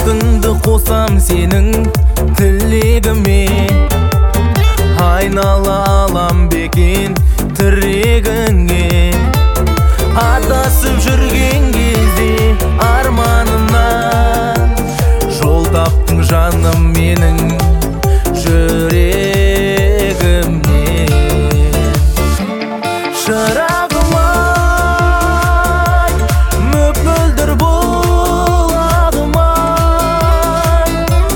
атыңды қосам сенің тілегіме, айнала алам бекен тірегіңе. Адасып жүрген кезде арманымнан жол таптың жаным менің жүрегімнен. Шырағым-ай, мөп-мөлдір бұлағым-ай,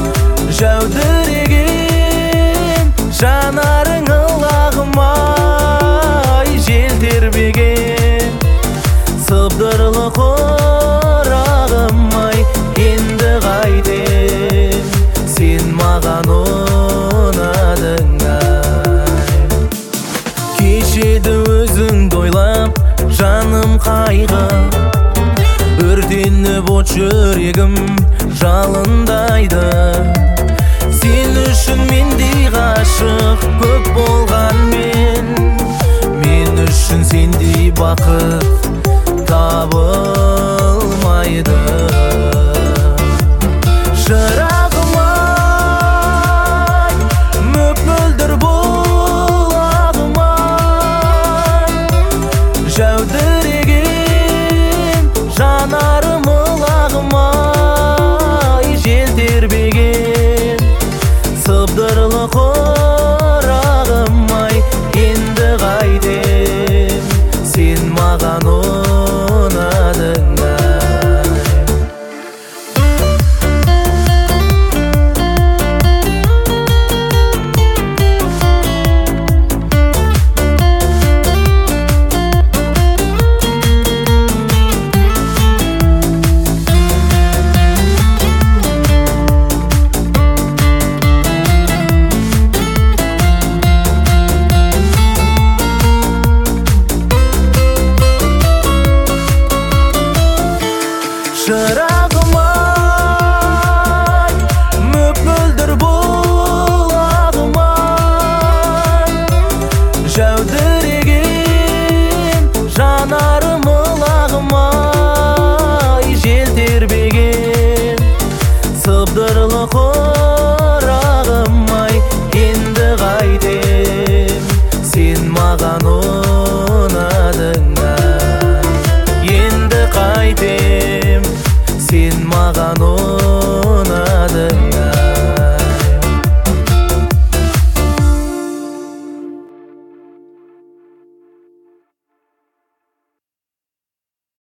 жәудіреген жанарың ылағым-ай, жел тербеген сыбдырлы құрағым-ай, енді қайтем сен маған ұнадың-ай. Кешеді өзіңді ойлап жаным қайғы, өртеніп от жүрегім жалындайды. Сен үшін мендей ғашық көп болғанмен, мен үшін сендей бақыт табылмайды. Шырағым-ай, мөп-мөлдір бұлағым-ай, жәудіреген жанарым ылағым-ай, жел тербеген сыбдырлы құрағым-ай, енді қайтем сен маған ұнадың-ай. Шырағым-ай, мөп-мөлдір бұлағым-ай, жәудіреген жанарым ылағым-ай, жел тербеген сыбдырлы құрағым-ай, енді қайтем сен маған ұнадың-ай. Енді қайтем сен маған